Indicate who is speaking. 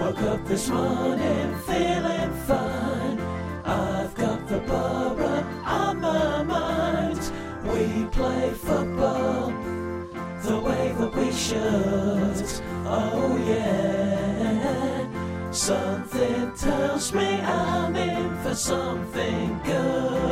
Speaker 1: Woke up this morning feeling fine. I've got the borough on my mind. We play football the way that we should. Oh yeah. Something tells me I'm in for something good.